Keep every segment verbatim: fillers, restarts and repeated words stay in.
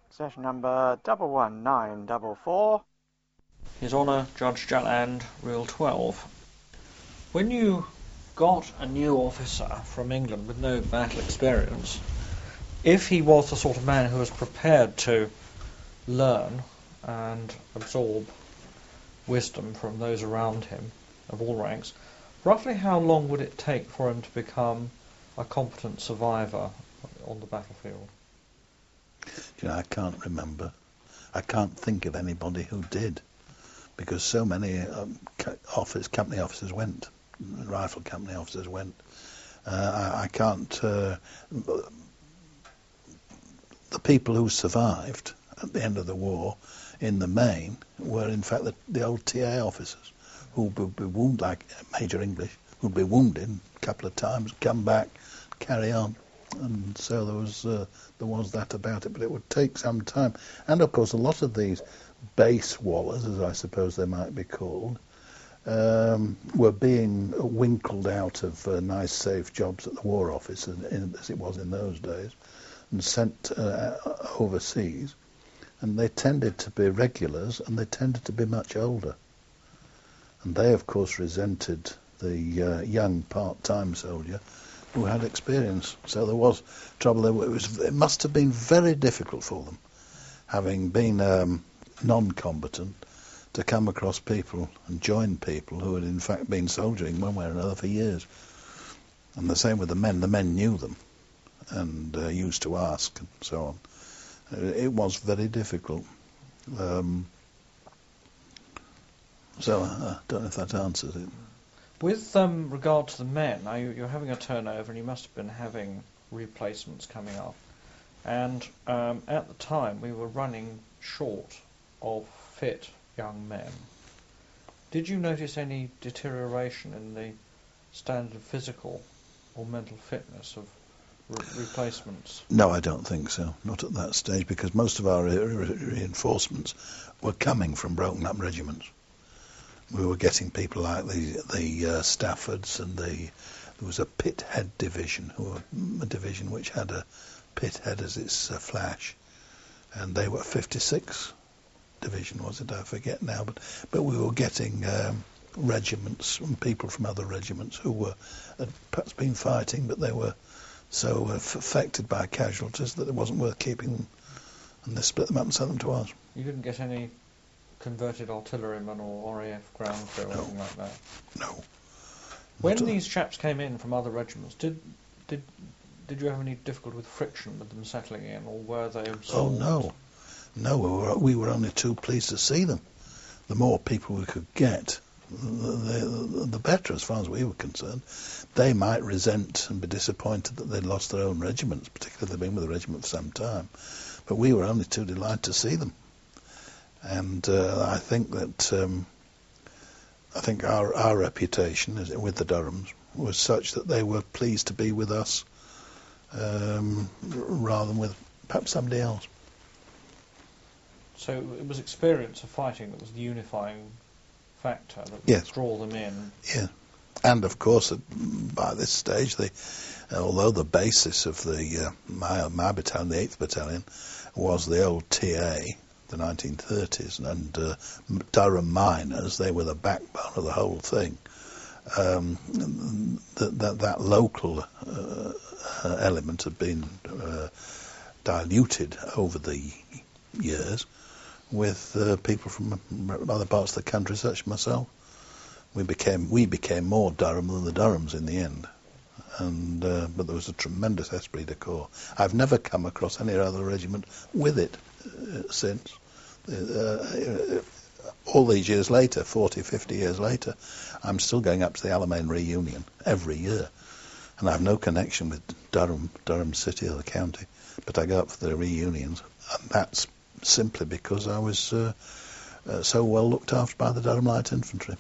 Session number double one nine double four. His Honour Judge Jalland, Rule twelve. When you got a new officer from England with no battle experience, if he was the sort of man who was prepared to learn and absorb wisdom from those around him of all ranks, roughly how long would it take for him to become a competent survivor on the battlefield? You know, I can't remember. I can't think of anybody who did, because so many um, office, company officers went, rifle company officers went. Uh, I, I can't... Uh, the people who survived at the end of the war, in the main, were in fact the, the old T A officers, who would be wounded, like Major English, who'd be wounded a couple of times, come back, carry on. And so there was uh, there was that about it, but it would take some time. And of course, a lot of these base wallers, as I suppose they might be called, um, were being winkled out of uh, nice, safe jobs at the War Office, as, in, as it was in those days, and sent uh, overseas. And they tended to be regulars, and they tended to be much older. And they, of course, resented the uh, young part-time soldier who had experience. So there was trouble there. It, was, it must have been very difficult for them, having been um, non-combatant, to come across people and join people who had in fact been soldiering one way or another for years. And the same with the men. The men knew them and uh, used to ask and so on. It was very difficult. Um, so I don't know if that answers it. With um, regard to the men, now you, you're having a turnover and you must have been having replacements coming up. And um, at the time we were running short of fit young men. Did you notice any deterioration in the standard of physical or mental fitness of re replacements? No, I don't think so. Not at that stage, because most of our re re reinforcements were coming from broken up regiments. We were getting people like the the uh, Staffords, and the there was a Pithead division, who were a division which had a Pithead as its uh, flash, and they were fifty-six division, was it? I forget now, but but we were getting um, regiments and people from other regiments who were had perhaps been fighting, but they were so uh, affected by casualties that it wasn't worth keeping them, and they split them up and sent them to us. You didn't get any converted artillerymen or R A F ground crew or No. anything like that? No. When Not these chaps came in from other regiments, did did did you have any difficulty with friction with them settling in, or were they absorbed? Oh no, no. We were, we were only too pleased to see them. The more people we could get, the, the, the better, as far as we were concerned. They might resent and be disappointed that they'd lost their own regiments, particularly if they'd been with the regiment for some time. But we were only too delighted to see them. And uh, I think that um, I think our our reputation with the Durhams was such that they were pleased to be with us, um, rather than with perhaps somebody else. So it was experience of fighting that was the unifying factor that would Yes. draw them in. Yeah, and of course, by this stage, the although the basis of the uh, my my battalion, the eighth Battalion, was the old T A. The nineteen thirties, and uh, Durham miners, they were the backbone of the whole thing. Um, that, that, that local uh, uh, element had been uh, diluted over the years with uh, people from other parts of the country, such as myself. We became we became more Durham than the Durhams in the end. And uh, but there was a tremendous esprit de corps. I've never come across any other regiment with it uh, since. Uh, all these years later, forty, fifty years later, I'm still going up to the Alamein reunion every year. And I have no connection with Durham, Durham City or the county, but I go up for the reunions. And that's simply because I was uh, uh, so well looked after by the Durham Light Infantry.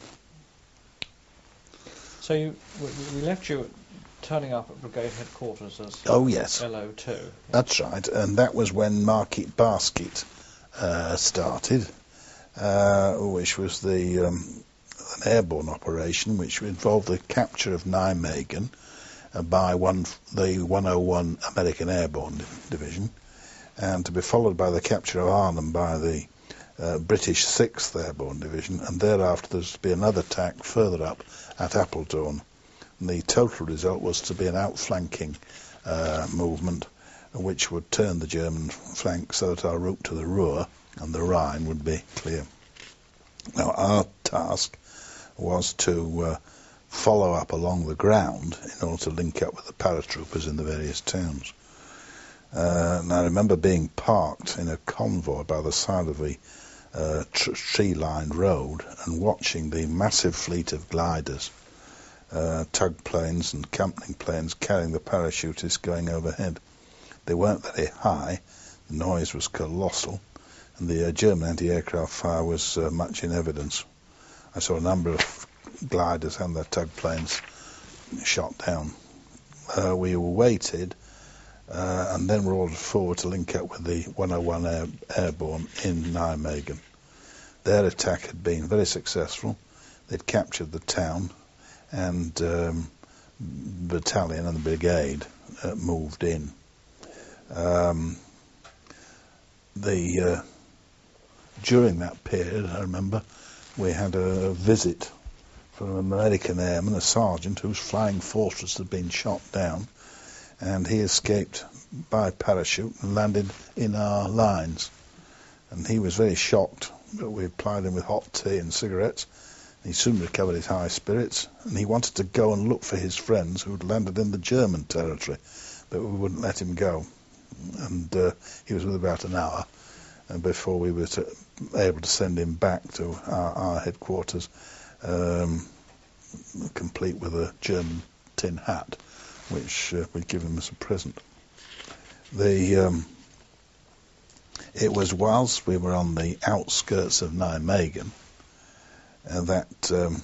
So you, we, we left you turning up at brigade headquarters as Oh yes, L O two. that's right, and that was when Market Basket uh, started, uh, which was the um, an airborne operation which involved the capture of Nijmegen uh, by one the one oh one American Airborne Division, and to be followed by the capture of Arnhem by the uh, British sixth Airborne Division, and thereafter there was to be another attack further up at Appledorn. And the total result was to be an outflanking uh, movement which would turn the German flank so that our route to the Ruhr and the Rhine would be clear. Now, our task was to uh, follow up along the ground in order to link up with the paratroopers in the various towns. Uh, and I remember being parked in a convoy by the side of the uh, tr- tree-lined road and watching the massive fleet of gliders, uh, tug planes and company planes carrying the parachutists going overhead. They weren't very high, the noise was colossal, and the uh, German anti-aircraft fire was uh, much in evidence. I saw a number of gliders and their tug planes shot down. Uh, we waited uh, and then were ordered forward to link up with the one oh one Air, Airborne in Nijmegen. Their attack had been very successful. They'd captured the town, and um, the battalion and the brigade uh, moved in. Um, the uh, during that period, I remember, we had a visit from an American airman, a sergeant whose flying fortress had been shot down, and he escaped by parachute and landed in our lines. And he was very shocked, but we plied him with hot tea and cigarettes. He soon recovered his high spirits, and he wanted to go and look for his friends who had landed in the German territory, but we wouldn't let him go. And uh, he was with about an hour uh, before we were to, able to send him back to our, our headquarters, um, complete with a German tin hat, which uh, we'd given him as a present. The um, it was whilst we were on the outskirts of Nijmegen uh, that um,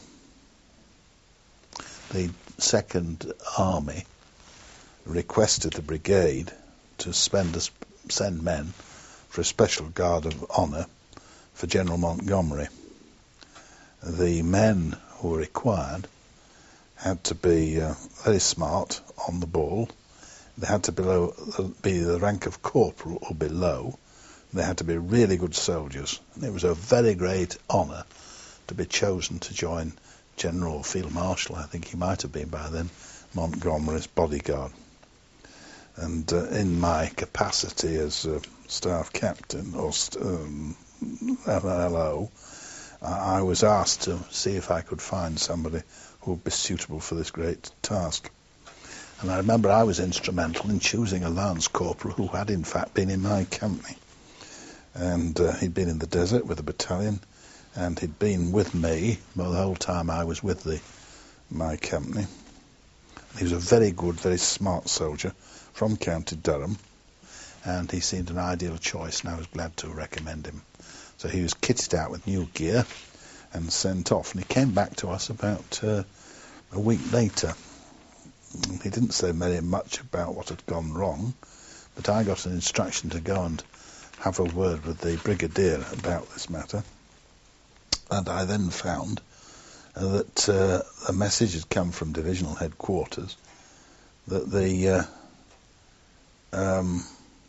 the Second Army requested the brigade to spend a, send men for a special guard of honour for General Montgomery. The men who were required had to be uh, very smart, on the ball. They had to below, be the rank of corporal or below. They had to be really good soldiers. And it was a very great honour to be chosen to join General Field Marshal, I think he might have been by then, Montgomery's bodyguard. And uh, in my capacity as a staff captain or um, L O, I was asked to see if I could find somebody who would be suitable for this great task. And I remember I was instrumental in choosing a lance corporal who had in fact been in my company. And uh, he'd been in the desert with the battalion, and he'd been with me well, the whole time I was with the my company. He was a very good, very smart soldier from County Durham, and he seemed an ideal choice, and I was glad to recommend him. So he was kitted out with new gear and sent off, and he came back to us about uh, a week later. He didn't say very much about what had gone wrong, but I got an instruction to go and have a word with the brigadier about this matter, and I then found uh, that uh, a message had come from divisional headquarters that the uh, um,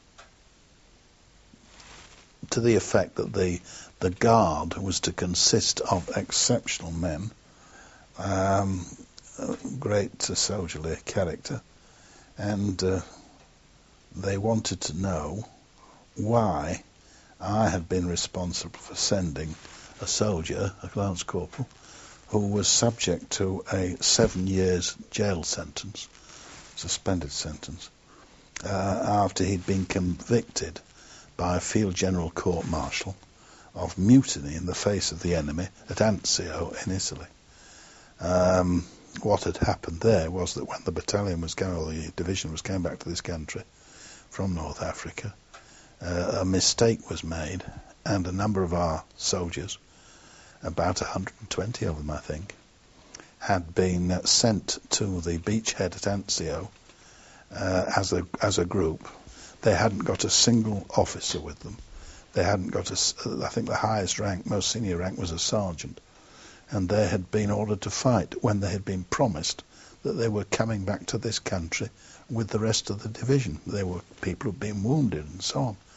to the effect that the the guard was to consist of exceptional men, um, great uh, soldierly character, and uh, they wanted to know why I had been responsible for sending a soldier, a lance corporal, who was subject to a seven years jail sentence, suspended sentence, uh, after he'd been convicted by a field general court-martial of mutiny in the face of the enemy at Anzio in Italy. Um, what had happened there was that when the battalion was going, or the division was going back to this country from North Africa, uh, a mistake was made, and a number of our soldiers, about one hundred twenty of them I think, had been uh, sent to the beachhead at Anzio uh, as a as a group. They hadn't got a single officer with them. They hadn't got a, I think the highest rank, most senior rank was a sergeant, and they had been ordered to fight when they had been promised that they were coming back to this country with the rest of the division. They were people who'd been wounded and so on.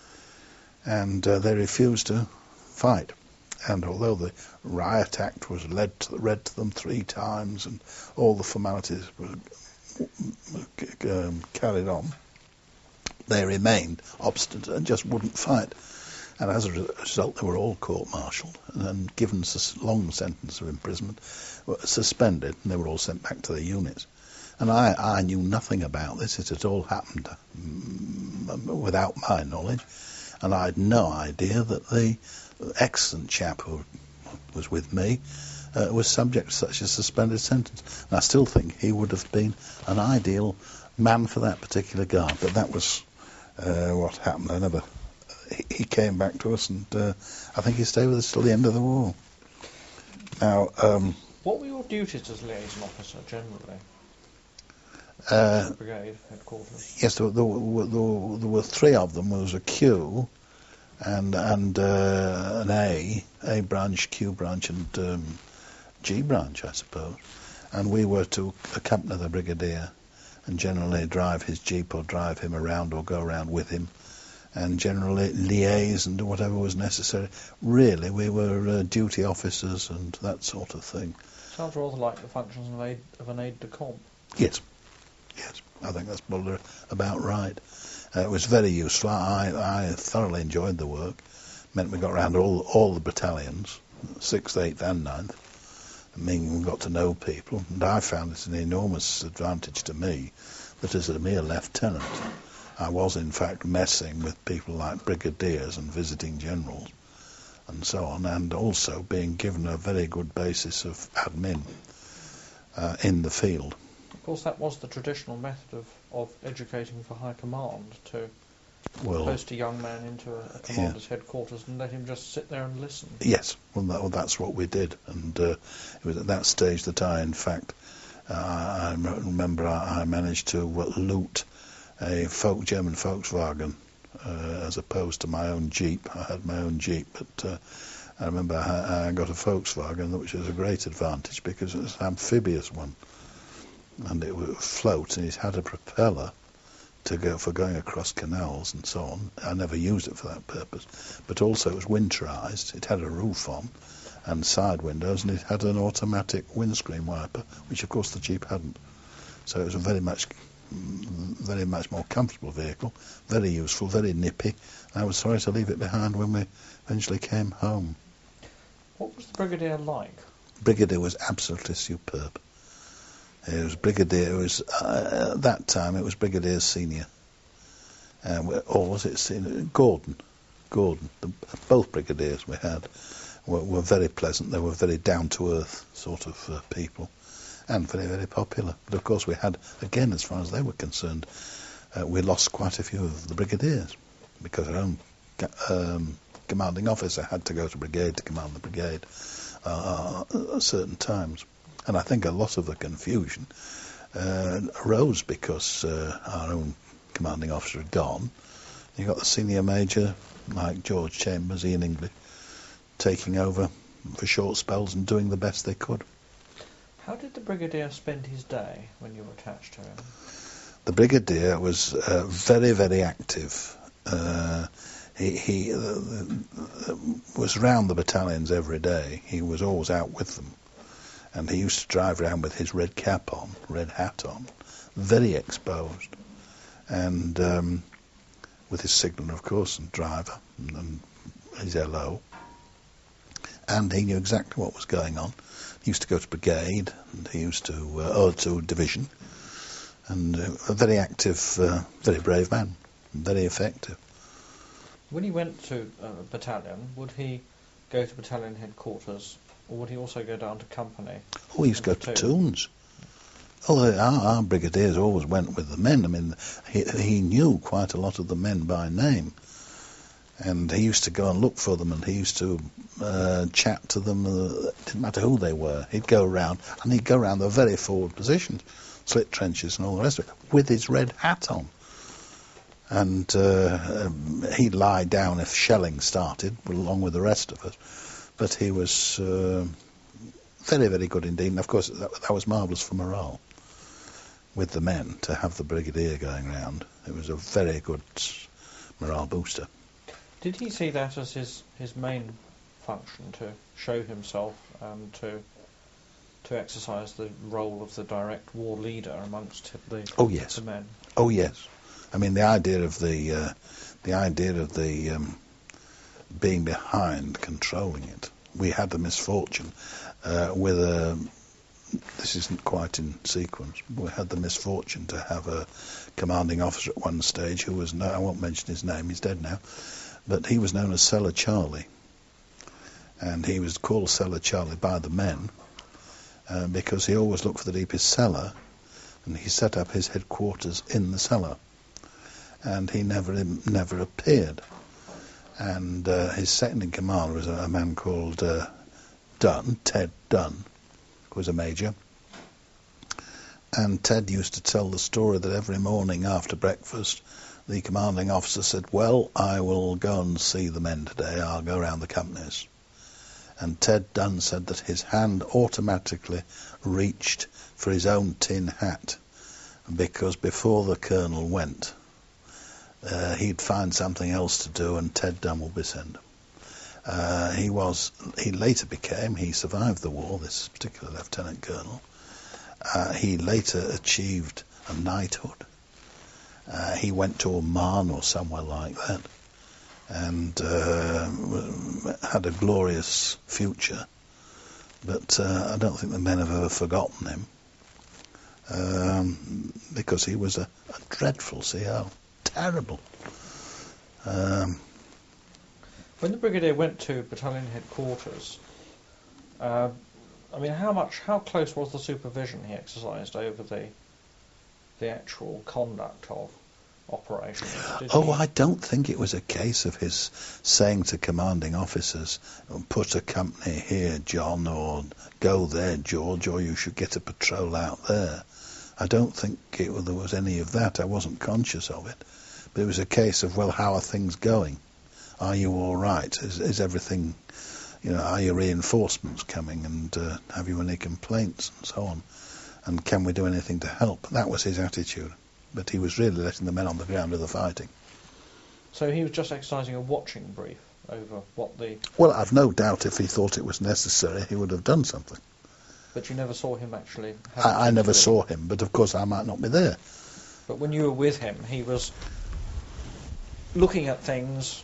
and uh, they refused to fight. And although the Riot Act was led to, read to them three times and all the formalities were um, carried on, they remained obstinate and just wouldn't fight. And as a result, they were all court-martialed and then given a long sentence of imprisonment, suspended, and they were all sent back to their units. And I, I knew nothing about this. It had all happened um, without my knowledge. And I had no idea that the excellent chap who was with me uh, was subject to such a suspended sentence. And I still think he would have been an ideal man for that particular guard. But that was uh, what happened. I never... He, he came back to us, and uh, I think he stayed with us till the end of the war. Now... Um, what were your duties as liaison officer, generally? Uh, brigade headquarters. Yes, there, there, were, there, were, there were three of them. There was a Q, and and uh, an A, A branch, Q branch, and um, G branch, I suppose. And we were to accompany the brigadier, and generally drive his jeep or drive him around or go around with him, and generally liaise and do whatever was necessary. Really, we were uh, duty officers and that sort of thing. Sounds rather like the functions of, aid, of an aide-de-camp. Yes. Yes, I think that's probably about right. Uh, it was very useful. I, I thoroughly enjoyed the work. It meant we got around all all the battalions, sixth, eighth and ninth. I mean, we got to know people, and I found it an enormous advantage to me that as a mere lieutenant, I was in fact messing with people like brigadiers and visiting generals and so on, and also being given a very good basis of admin uh, in the field. Of course, that was the traditional method of, of educating for high command, to well, post a young man into a, a commander's yeah. headquarters and let him just sit there and listen. Yes, well, that, well that's what we did, and uh, it was at that stage that I, in fact, uh, I remember I, I managed to uh, loot a folk German Volkswagen uh, as opposed to my own Jeep. I had my own Jeep, but uh, I remember I, I got a Volkswagen, which was a great advantage because it was an amphibious one. And it would float, and it had a propeller to go for going across canals and so on. I never used it for that purpose, but also it was winterized. It had a roof on and side windows, and it had an automatic windscreen wiper, which of course the Jeep hadn't. So it was a very much, very much more comfortable vehicle, very useful, very nippy. I was sorry to leave it behind when we eventually came home. What was the brigadier like? Brigadier was absolutely superb. It was Brigadier. It was uh, at that time. It was Brigadier Senior, uh, or was it Senior? Gordon? Gordon. The, both brigadiers we had were, were very pleasant. They were very down to earth sort of uh, people, and very very popular. But of course we had, again, as far as they were concerned, uh, we lost quite a few of the brigadiers because our own um, commanding officer had to go to brigade to command the brigade uh, at certain times. And I think a lot of the confusion uh, arose because uh, our own commanding officer had gone. You got the senior major, like George Chambers, Ian English, taking over for short spells and doing the best they could. How did the brigadier spend his day when you were attached to him? The brigadier was uh, very, very active. Uh, he he uh, uh, was round the battalions every day. He was always out with them. And he used to drive around with his red cap on, red hat on, very exposed, and um, with his signal, of course, and driver, and, and his L O. And he knew exactly what was going on. He used to go to brigade, and he used to, uh, or to division, and uh, a very active, uh, very brave man, very effective. When he went to a battalion, would he go to battalion headquarters, or would he also go down to company? Oh, he used to go to platoons. Oh, our, our brigadiers always went with the men. I mean, he, he knew quite a lot of the men by name. And he used to go and look for them, and he used to uh, chat to them. Uh, it didn't matter who they were. He'd go around, and he'd go around the very forward positions, slit trenches and all the rest of it, with his red hat on. And uh, um, he'd lie down if shelling started, along with the rest of us. But he was uh, very, very good indeed. And of course, that, that was marvellous for morale with the men, to have the brigadier going round. It was a very good morale booster. Did he see that as his, his main function, to show himself and to to exercise the role of the direct war leader amongst the, Oh yes. the men? Oh yes. I mean, the idea of the uh, the idea of the um, being behind, controlling it. We had the misfortune uh, with a. This isn't quite in sequence. We had the misfortune to have a commanding officer at one stage who was no. I won't mention his name. He's dead now, but he was known as Cellar Charlie, and he was called Cellar Charlie by the men uh, because he always looked for the deepest cellar, and he set up his headquarters in the cellar, and he never never appeared. And uh, his second in command was a, a man called uh, Dunn, Ted Dunn, who was a major. And Ted used to tell the story that every morning after breakfast, the commanding officer said, "Well, I will go and see the men today. I'll go around the companies." And Ted Dunn said that his hand automatically reached for his own tin hat, because before the colonel went, Uh, he'd find something else to do, and Ted Dunn will be sent. Uh, he was. He later became. He survived the war. This particular lieutenant colonel. Uh, he later achieved a knighthood. Uh, he went to Oman or somewhere like that, and uh, had a glorious future. But uh, I don't think the men have ever forgotten him, um, because he was a, a dreadful C O. Terrible. Um, when the brigadier went to battalion headquarters, uh, I mean, how much, how close was the supervision he exercised over the the actual conduct of operations? Did oh, he... I don't think it was a case of his saying to commanding officers, "Put a company here, John," or "Go there, George," or "You should get a patrol out there." I don't think it, there was any of that. I wasn't conscious of it. But it was a case of, well, how are things going? Are you all right? Is, is everything, you know, are your reinforcements coming, and uh, have you any complaints, and so on? And can we do anything to help? That was his attitude. But he was really letting the men on the ground do the fighting. So he was just exercising a watching brief over what the... Well, I've no doubt if he thought it was necessary, he would have done something. But you never saw him actually... I, I never saw him, but of course I might not be there. But when you were with him, he was looking at things,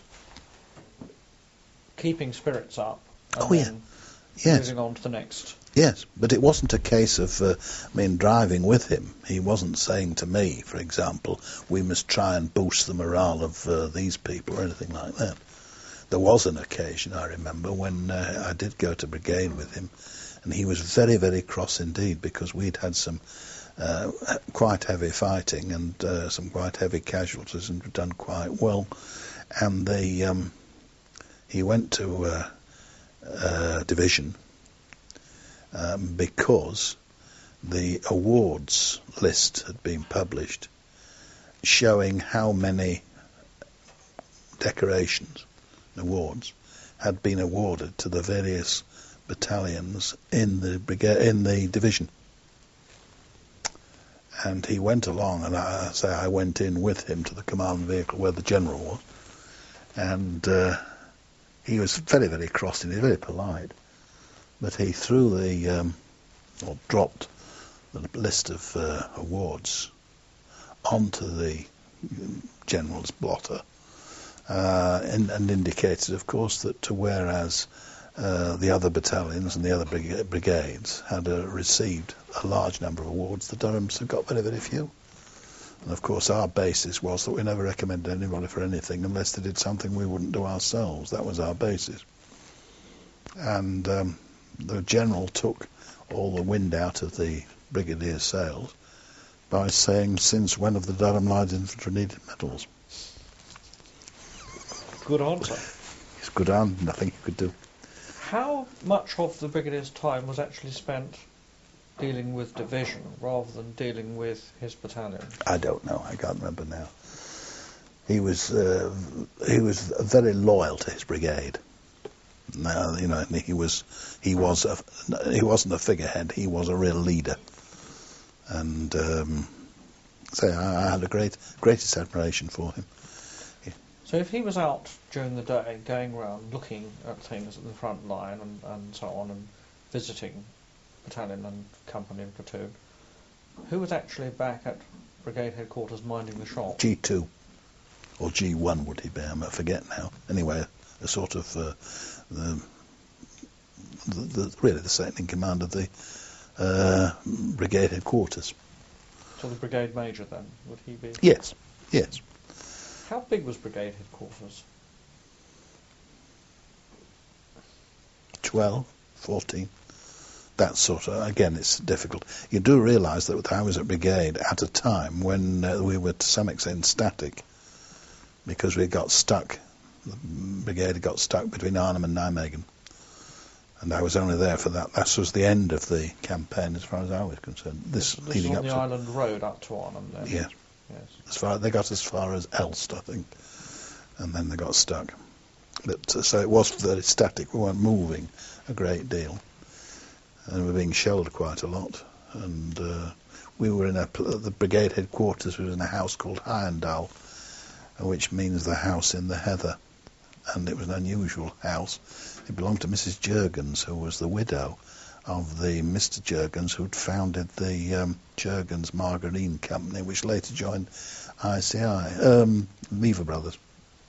keeping spirits up, and oh, yeah. then yes. moving on to the next. Yes, but it wasn't a case of, uh, I mean, driving with him. He wasn't saying to me, for example, we must try and boost the morale of uh, these people or anything like that. There was an occasion, I remember, when uh, I did go to brigade with him, and he was very, very cross indeed, because we'd had some uh, quite heavy fighting and uh, some quite heavy casualties, and done quite well. And they, um, he went to uh, uh, division um, because the awards list had been published showing how many decorations, awards, had been awarded to the various battalions in the brigade, in the division. And he went along, and I say I went in with him to the command vehicle where the general was, and uh, he was very, very cross and very polite, but he threw the um, or dropped the list of uh, awards onto the general's blotter, uh, and, and indicated, of course, that whereas Uh, the other battalions and the other brig- brigades had uh, received a large number of awards, the Durhams had got very, very few. And of course our basis was that we never recommended anybody for anything unless they did something we wouldn't do ourselves. That was our basis. And um, the general took all the wind out of the brigadier's sails by saying, "Since when have the Durham Light Infantry needed medals?" Good answer. It's good on, nothing you could do. How much of the brigadier's time was actually spent dealing with division rather than dealing with his battalion? I don't know. I can't remember now. He was uh, he was very loyal to his brigade. Now, you know, he was he was a, he wasn't a figurehead. He was a real leader. And um, so I, I had a great greatest admiration for him. So if he was out during the day, going around looking at things at the front line and, and so on, and visiting battalion and company and platoon, who was actually back at brigade headquarters minding the shop? G two, or G one would he be? I forget now. Anyway, a sort of uh, the, the, the really the second in command of the uh, brigade headquarters. So the brigade major then, would he be? Yes, yes. How big was brigade headquarters? twelve, fourteen, that sort of, again, it's difficult. You do realise that I was at brigade at a time when uh, we were to some extent static, because we got stuck, the brigade got stuck between Arnhem and Nijmegen. And I was only there for that. That was the end of the campaign as far as I was concerned. This, this leading was up on the to island road up to Arnhem then? Yes. Yes. As far, they got as far as Elst, I think, and then they got stuck. But, uh, so it was very static. We weren't moving a great deal, and we were being shelled quite a lot. And uh, we were in a the brigade headquarters was in a house called Hyendal, which means the house in the heather, and it was an unusual house. It belonged to Missus Jurgens, who was the widow of the Mister Jurgens who'd founded the um, Jurgens Margarine Company, which later joined I C I, um, Lever Brothers.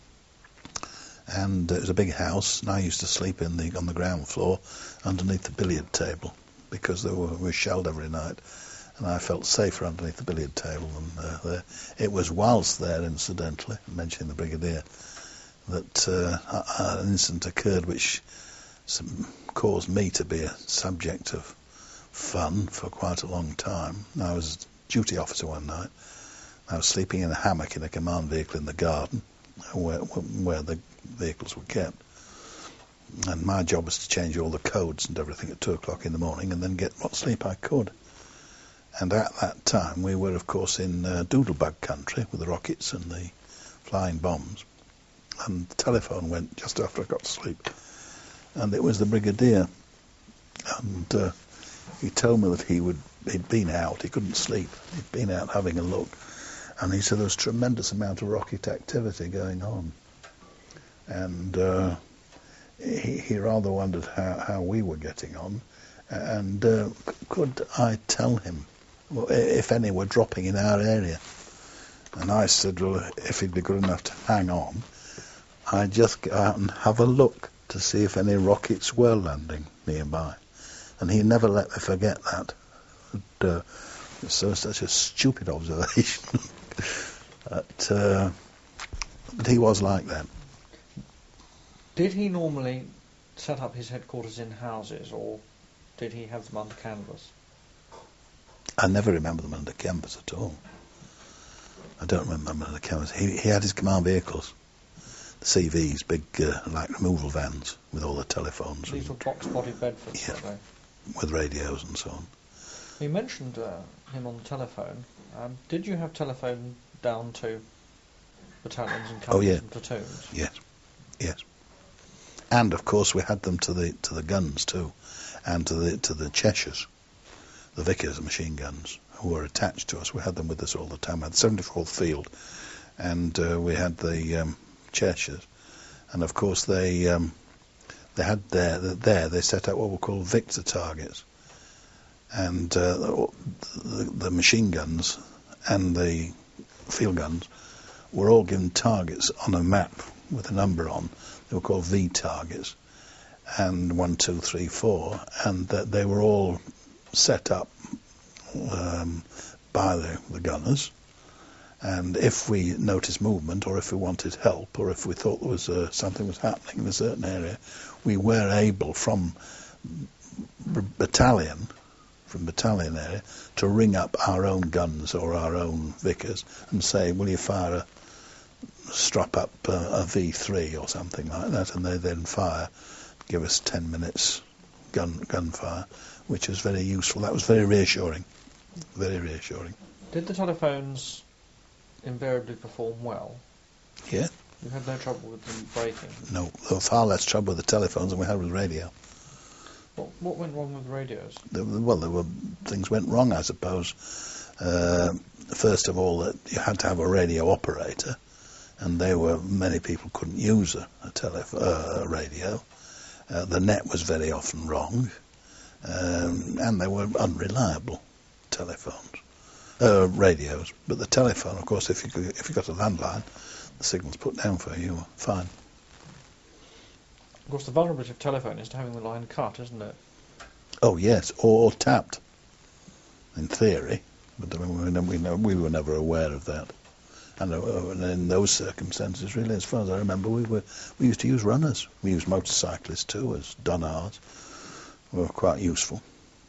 And it was a big house, and I used to sleep in the on the ground floor underneath the billiard table, because they were, we were shelled every night, and I felt safer underneath the billiard table than uh, there. It was whilst there, incidentally, mentioning the Brigadier, that uh, an incident occurred which some, caused me to be a subject of fun for quite a long time. I was a duty officer one night. I was sleeping in a hammock in a command vehicle in the garden, where, where the vehicles were kept. And my job was to change all the codes and everything at two o'clock in the morning, and then get what sleep I could. And at that time, we were, of course, in uh, Doodlebug country with the rockets and the flying bombs. And the telephone went just after I got to sleep. And it was the Brigadier. And uh, he told me that he would, he'd been out, he couldn't sleep. He'd been out having a look. And he said there was a tremendous amount of rocket activity going on. And uh, he, he rather wondered how, how we were getting on. And uh, could I tell him if any were dropping in our area? And I said, well, if he'd be good enough to hang on, I'd just go out and have a look to see if any rockets were landing nearby. And he never let me forget that. But, uh, so such a stupid observation. but, uh, but he was like that. Did he normally set up his headquarters in houses, or did he have them under canvas? I never remember them under canvas at all. I don't remember them under canvas. He, he had his command vehicles. The C Vs, big uh, like removal vans with all the telephones. These and, were box-bodied Bedfords, yeah, were they? with radios and so on. You mentioned uh, him on the telephone. Um, did you have telephone down to battalions and companies oh, yeah. and platoons? Yes, yes. And of course we had them to the to the guns too, and to the to the Cheshires, the Vickers machine guns who were attached to us. We had them with us all the time. We had the seventy-fourth Field, and uh, we had the um, Cheshires, and of course they um, they had there there they set up what were called Victor targets, and uh, the, the machine guns and the field guns were all given targets on a map with a number on. They were called V targets, and one, two, three, four, and that they were all set up um, by the, the gunners. And if we noticed movement, or if we wanted help, or if we thought there was uh, something was happening in a certain area, we were able from b- battalion, from battalion area, to ring up our own guns or our own Vickers and say, "Will you fire a strap up uh, a V three or something like that?" And they then fire, give us ten minutes gun gunfire, which was very useful. That was very reassuring, very reassuring. Did the telephones invariably perform well? Yeah. You had no trouble with them breaking? No, there was far less trouble with the telephones than we had with radio. What, what went wrong with the radios? There, well, there were things went wrong, I suppose. Uh, first of all, that you had to have a radio operator. and they were many people couldn't use a, a tele uh, a radio. Uh, the net was very often wrong, um, and they were unreliable telephones, uh, radios. But the telephone, of course, if you if you got a landline, the signal's put down for you, you were fine. Of course, the vulnerability of telephone is to having the line cut, isn't it? Oh yes, or tapped, in theory, but I mean, we, we, we were never aware of that. And uh, in those circumstances, really, as far as I remember, we were we used to use runners. We used motorcyclists too as dunnards. We were quite useful.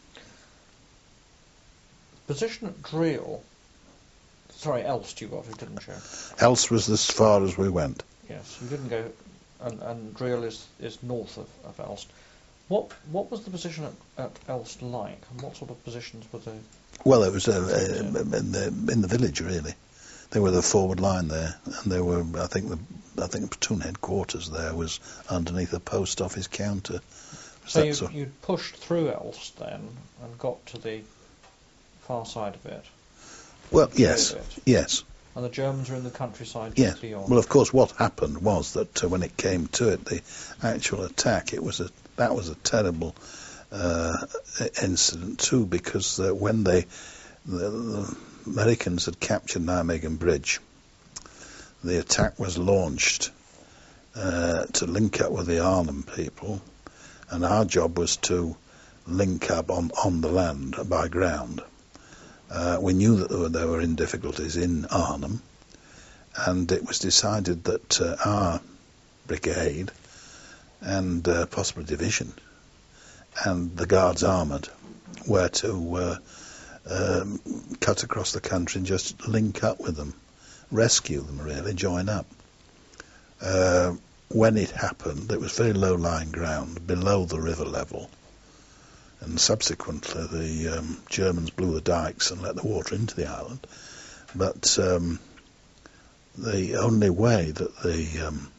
Position at Dreal. Sorry, Elst you got it, didn't you? Elst was as far as we went. Yes, you didn't go, and, and Dreal is, is north of, of Elst. What what was the position at, at Elst like, and what sort of positions were they? Well, it was uh, uh, in the in the village really. They were the forward line there, and they were. I think the I think the platoon headquarters there was underneath the post office counter. Was so you sort of... you pushed through Elst then and got to the far side of it. Well, yes, it. yes. And the Germans were in the countryside just yes. beyond. Well, of course, what happened was that uh, when it came to it, the actual attack, it was a that was a terrible uh, incident too, because uh, when they the, the Americans had captured Nijmegen Bridge, the attack was launched uh, to link up with the Arnhem people, and our job was to link up on, on the land by ground. Uh, we knew that they were, they were in difficulties in Arnhem, and it was decided that uh, our brigade and uh, possibly division and the Guards Armoured were to uh, um, cut across the country and just link up with them, rescue them really, join up. Uh, when it happened, it was very low-lying ground, below the river level, and subsequently the um, Germans blew the dikes and let the water into the island. But um, the only way that the um,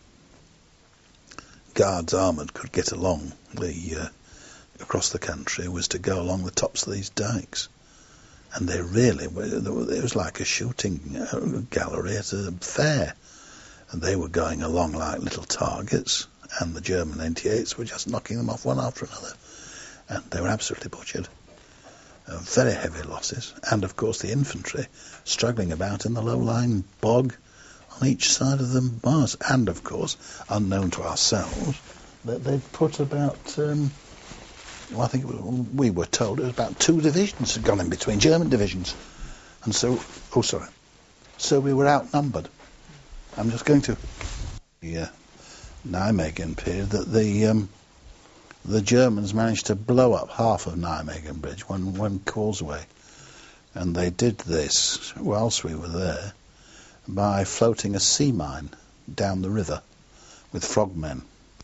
Guards Armoured could get along the uh, across the country was to go along the tops of these dikes. And they really were, it was like a shooting gallery at a fair. And they were going along like little targets, and the German ninety-eights were just knocking them off one after another. And they were absolutely butchered. Uh, very heavy losses. And of course the infantry struggling about in the low-lying bog on each side of the Mars. And of course, unknown to ourselves, that they'd put about... Um, Well, I think it was, we were told it was about two divisions had gone in between, German divisions. And so, oh sorry, so we were outnumbered. I'm just going to the uh, Nijmegen period that the um, the Germans managed to blow up half of Nijmegen Bridge, one, one causeway. And they did this, whilst we were there, by floating a sea mine down the river with frogmen.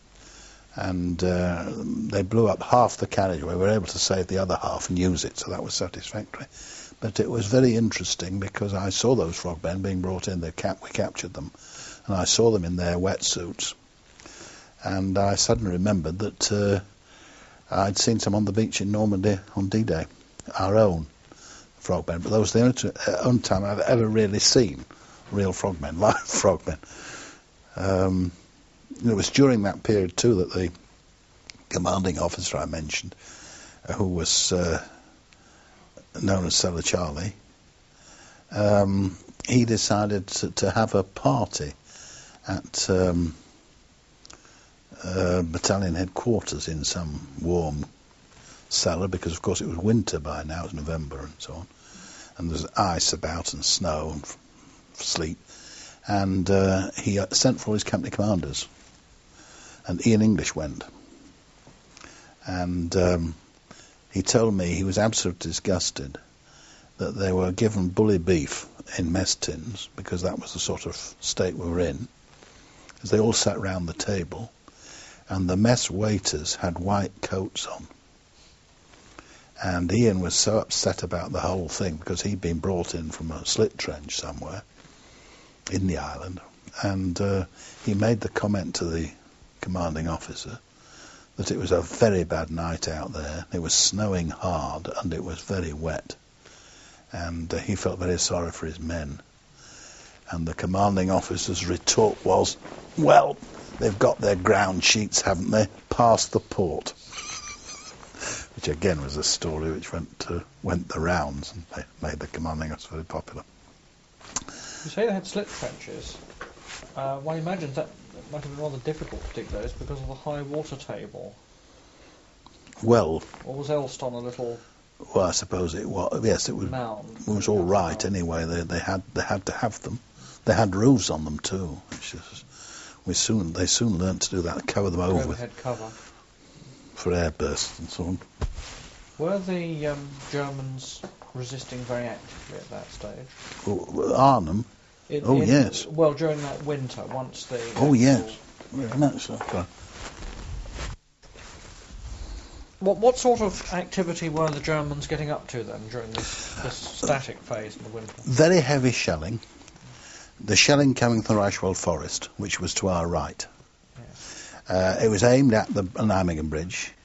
And uh, they blew up half the carriageway. We were able to save the other half and use it, so that was satisfactory. But it was very interesting because I saw those frogmen being brought in. They cap- we captured them, and I saw them in their wetsuits. And I suddenly remembered that uh, I'd seen some on the beach in Normandy on D-Day, our own frogmen. But that was the only, t- uh, only time I've ever really seen real frogmen, live frogmen. Um, It was during that period too that the commanding officer I mentioned, uh, who was uh, known as Sailor Charlie, um, he decided to, to have a party at um, uh, battalion headquarters in some warm cellar, because of course it was winter by now, it was November and so on, and there's ice about and snow and f- sleet, and uh, he uh, sent for all his company commanders. And Ian English went. And um, he told me he was absolutely disgusted that they were given bully beef in mess tins, because that was the sort of state we were in, as they all sat round the table, and the mess waiters had white coats on. And Ian was so upset about the whole thing, because he'd been brought in from a slit trench somewhere in the island, and uh, he made the comment to the commanding officer that it was a very bad night out there. It was snowing hard and it was very wet, and uh, he felt very sorry for his men. And the commanding officer's retort was, well, they've got their ground sheets, haven't they? Past the port. Which again was a story which went uh, went the rounds and made, made the commanding officer very popular. You say they had slit trenches. Uh, one imagines that it might have been rather difficult to dig those because of the high water table. Well, Or was Elston a little well, I suppose it was. Yes, it was. mound? It was all right anyway. They they had they had to have them. They had roofs on them too. Which is, we soon they soon learnt to do that. Cover them over with, Overhead cover. for air bursts and so on. Were the um, Germans resisting very actively at that stage? Well, Arnhem. In, Oh, in- yes. Well, during that winter, once the Oh, actual- yes. Very much so. Go. What what sort of activity were the Germans getting up to then during this, this static phase in the winter? Very heavy shelling. The shelling coming from the Reichswald Forest, which was to our right. Yes. Uh, it was aimed at the Nijmegen Bridge,